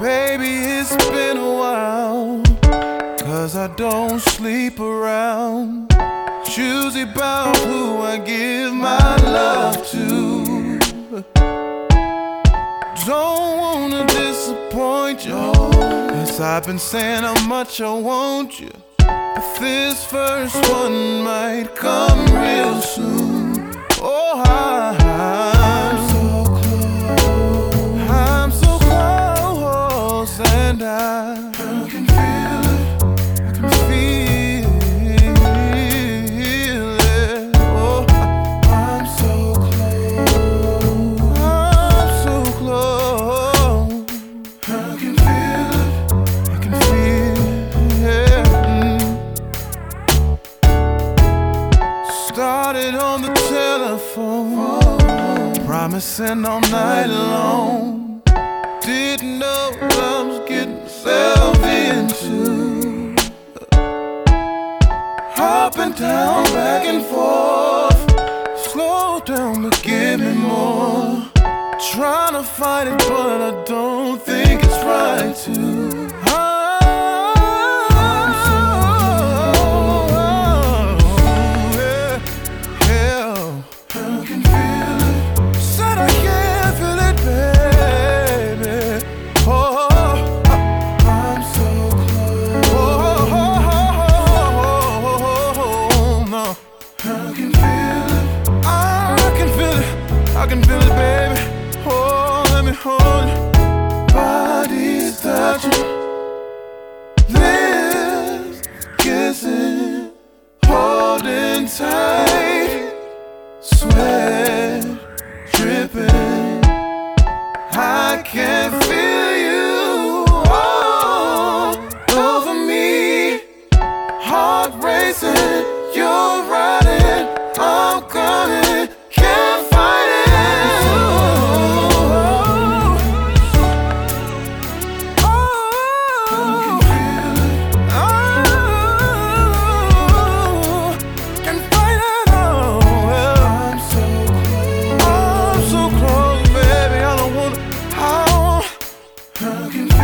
Baby, it's been a while, 'cause I don't sleep around, choosy about who I give my love to. Don't wanna disappoint you, 'cause I've been saying how much I want you, but this first one might come real soon. Oh, I'm so close, I'm so close, and I can feel it, I can feel it. Oh, I'm so close, I'm so close, I can feel it, I can feel it. Started on the telephone, promising all night long. Didn't know what I was getting myself into. Up and down, back and forth. Slow down, but give me more. Trying to fight it, but I don't think it's right to. I can feel it, baby. Oh, let me hold you. Bodies touching, lips kissing, holding tight, sweat dripping. I can feel you all over me, heart racing. You're riding, I'm coming. Can't fight it. I can